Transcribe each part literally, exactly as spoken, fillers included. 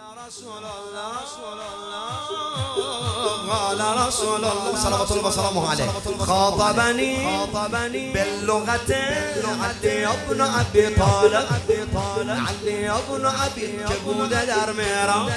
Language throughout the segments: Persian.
رسول الله قال رسول الله صلوات الله وسلامه عليه خاطبني باللغة علي ابن ابي طالب علي ابن ابي كبود در معراج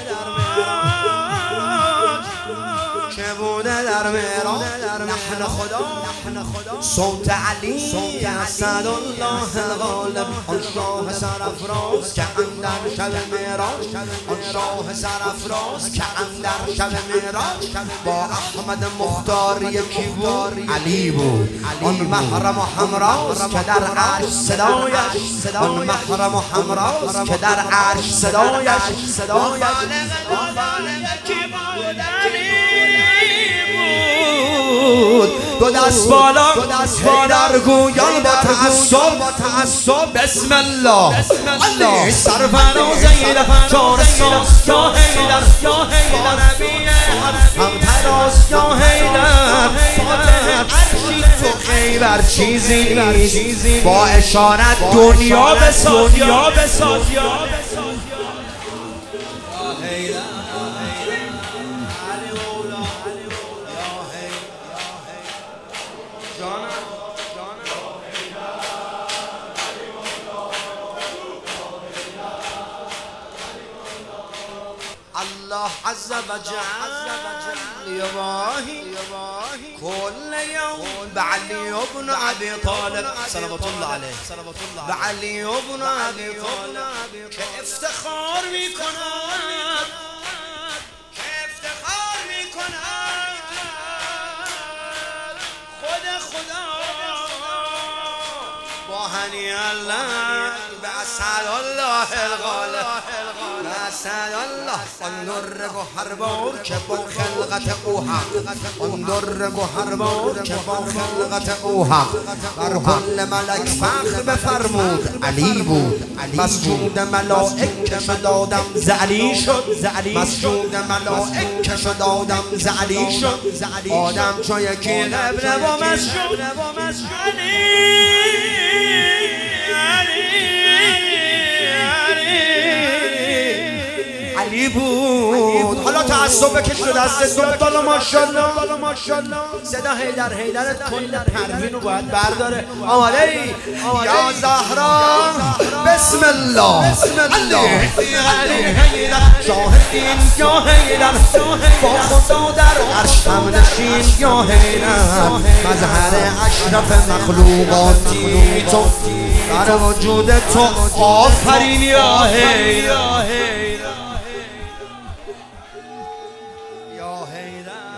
كبود در معراج نحن خدا صوت علی اسد الله الغالب آن شاه سرافراز که اندر شب معراج آن شاه سرافراز که اندر شب معراج با احمد مختار یکی بود علی بود آن محرم و همراز که در عرش صدایش آن محرم و همراز که در عرش صدایش صدایش یکی بود دو دست بالا هیدر گویان با تعصب بسم الله علی سرفراز هیدر چارسان یا هیدر یا هیدر هم تراز یا هیدر فاتح عرشی تو خیبر چیزی با اشارت دنیا بساز یا بساز الله عز وجل يواهي كل يوم بعلي ابن ابي طالب صلوات الله عليه بعلي ابن ابي طالب كافتخار میکنند كافتخار میکنند خدا خدا با هنی الله بأسعد الله الغالب بأسعد الله آن در گوهر بار که با خلقت او حق آن در گوهر بار که با خلقت او حق بر کل ملک فخر بفرمود علی بود مسجود ملائکه شد آدم زعلی شد مسجود ملائکه شد آدم زعلی شد آدم چو یکی قبله و مسجود علی بود حالا تعصب بکش رو دست دو بالا ماشاءالله صدا هیدر هیدرت کل پروین رو باید برداره آماده ای یا زهرا بسم الله علی شاهدین یا هیدر با خدا در عرش هم نشین یا هیدر مظهر اشرف مخلوقاتی تو در وجود تو آفرین یا هیدر یا هیدر